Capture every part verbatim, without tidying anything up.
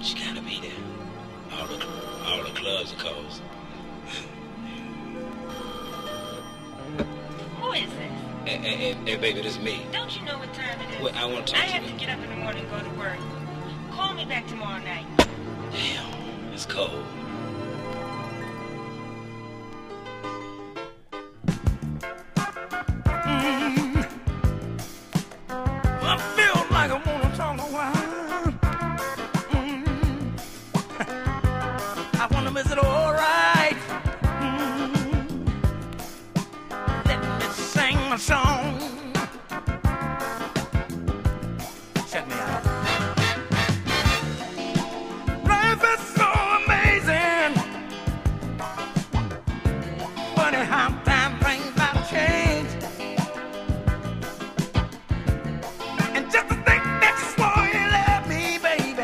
She gotta be there. All the, all the clubs are closed. Who is this? Hey, hey, hey, hey, baby, this is me. Don't you know what time it is? Well, I want to I talk to have you. to get up in the morning and go to work. Call me back tomorrow night. Damn, it's cold. Mm. I feel like I wanna talk a while. Mm. I wonder, is it alright? Mm. Let me sing my song. Check me out. Life is so amazing. Funny how time brings about change. And just to think that you swore you loved me, baby.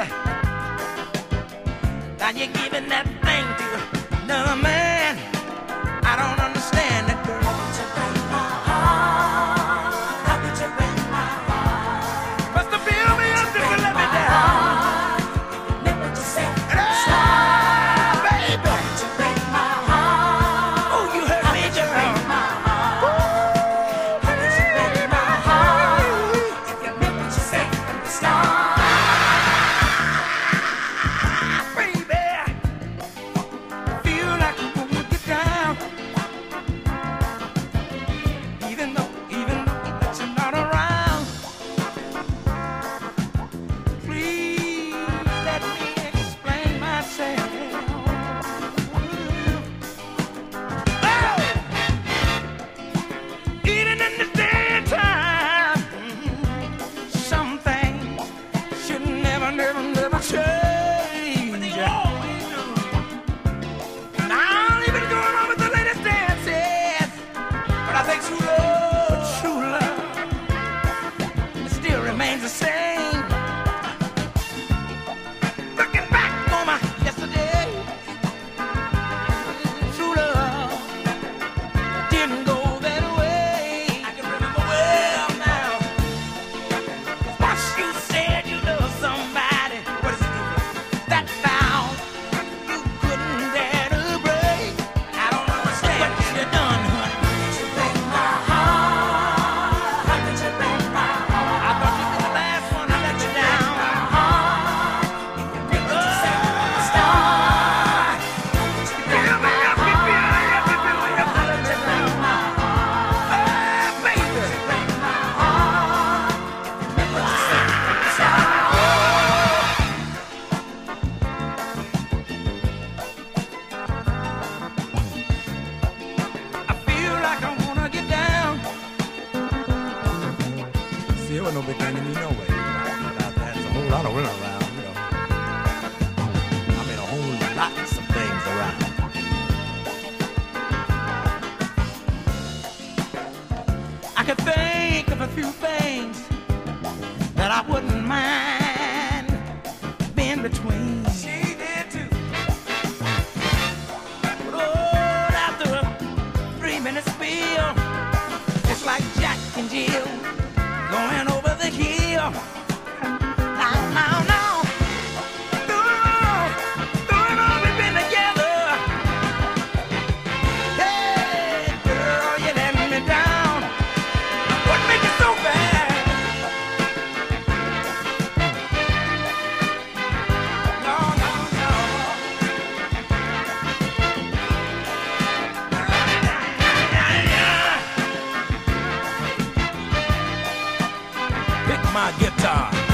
Now you're giving that thing to another man. I don't understand that, girl. How could you break my heart? How could you break my heart? Must have feel me up just to let me down. Never to say ah, baby. How could you break my heart? Oh, you hurt me, girl. How could you break my heart? If you meant what you said from the start, baby. Feel like I'm gonna get down. Even though, even though that you're not around. Please let me explain myself. Oh! Even in the daytime, some things should never, never, never change. But they always do. And I'll even go on with the latest dances. But I think true love, true love, it still remains the same. Looking back on my yesterday, true love didn't go that way. I can remember well now. Once you said you love somebody, what is it? That vow you couldn't dare to break. I don't understand what you done, honey. How could you break my heart? How could you break my heart? I thought you'd be the last one to let you down. If you meant what you said from the start, feel me up, feel me up, feel me up, how could you break my heart? Oh, baby. Break my heart. If you meant what you said from the start. I feel like I wanna get down. See, it wasn't no big thing to me, no way. There's a whole lot of women around, you know. I mean, a whole lot of some things around. I could think of a few things that I wouldn't mind being between. She did too. But oh, after a three-minute spiel, it's like Jack and Jill going over the hill. Now, now, now, through it all, through it all, we've been together. Hey, girl, you let me down. What made you so bad? No, no, no. Pick my guitar.